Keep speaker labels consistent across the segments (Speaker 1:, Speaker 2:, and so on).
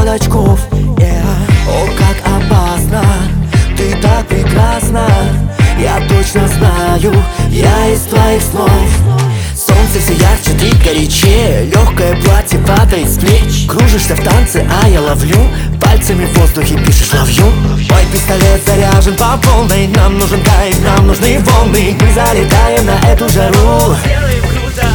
Speaker 1: под очков, yeah. О, как опасно, ты так прекрасна. Я точно знаю, я из твоих снов. Солнце все ярче, ты горячее. Легкое платье падает с плеч. Кружишься в танце, а я ловлю. Пальцами в воздухе пишешь ловью. Мой пистолет заряжен по полной. Нам нужен кайф, нам нужны волны. Мы залетаем на эту жару.
Speaker 2: Сделаем круто,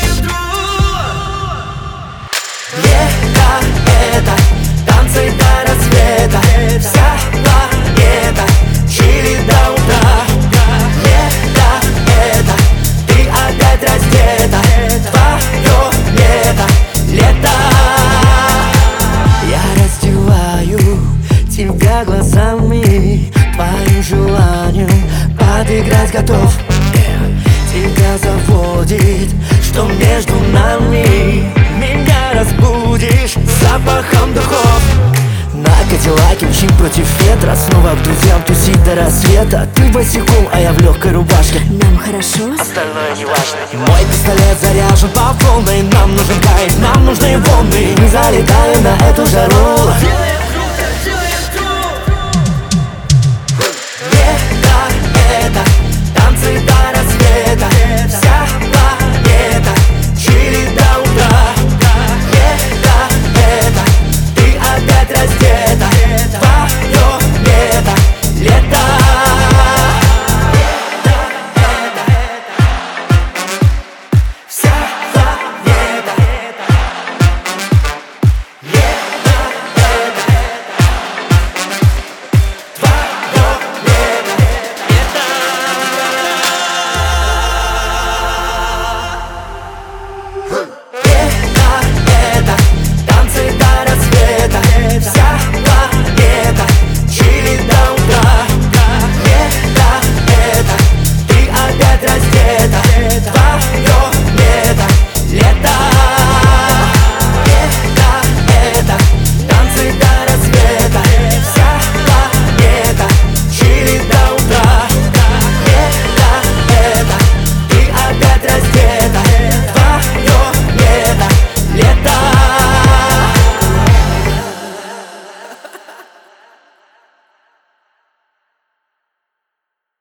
Speaker 1: Лето это, танцы до рассвета. Вся планета чили до утра. Лето это, ты опять раздета. Твое лето. Я раздеваю тебя глазами, твоим желанием подыграть готов. Тебя заводит, что между нами. Меня разбудишь запахом духов. На Кадиллаке мчим против ветра. Снова к друзьям тусить до рассвета. Ты босиком, а я в легкой рубашке.
Speaker 3: Нам хорошо?
Speaker 1: Остальное не важно. Мой пистолет заряжен по полной. Нам нужен кайф, нам нужны волны. Мы залетаем на эту жару.
Speaker 2: сделаем